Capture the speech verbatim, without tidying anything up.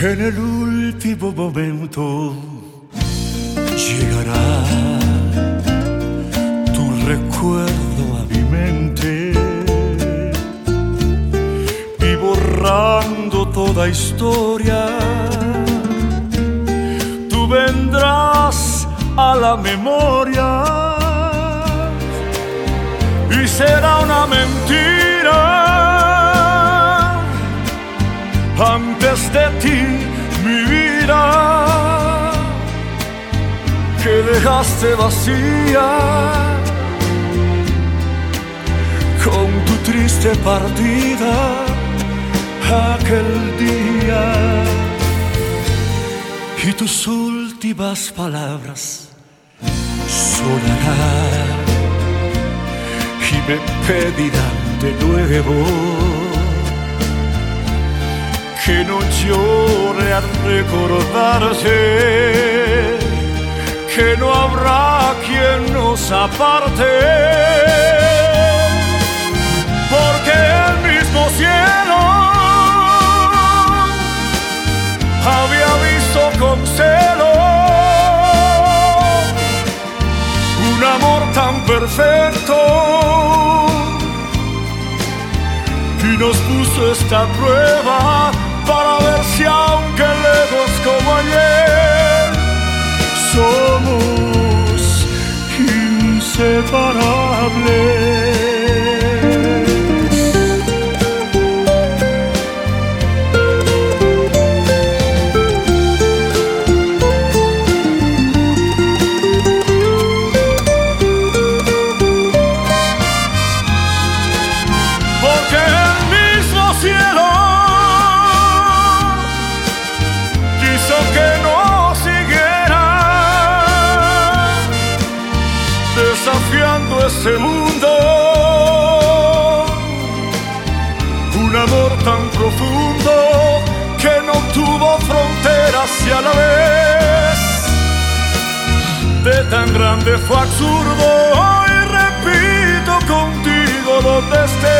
En el último momento llegará tu recuerdo a mi mente y borrando toda historia, tú vendrás a la memoria y será una mentira. Antes de ti, mi vida, que dejaste vacía con tu triste partida aquel día. Y tus últimas palabras sonarán y me pedirán de nuevo que no llore al recordarte, que no habrá quien nos aparte, porque el mismo cielo había visto con celo un amor tan perfecto y nos puso esta prueba para ver si aunque lejos como ayer somos inseparables. Porque el mismo cielo que no siguiera desafiando este mundo, un amor tan profundo que no tuvo fronteras y a la vez de tan grande fue absurdo. Hoy repito contigo donde estés,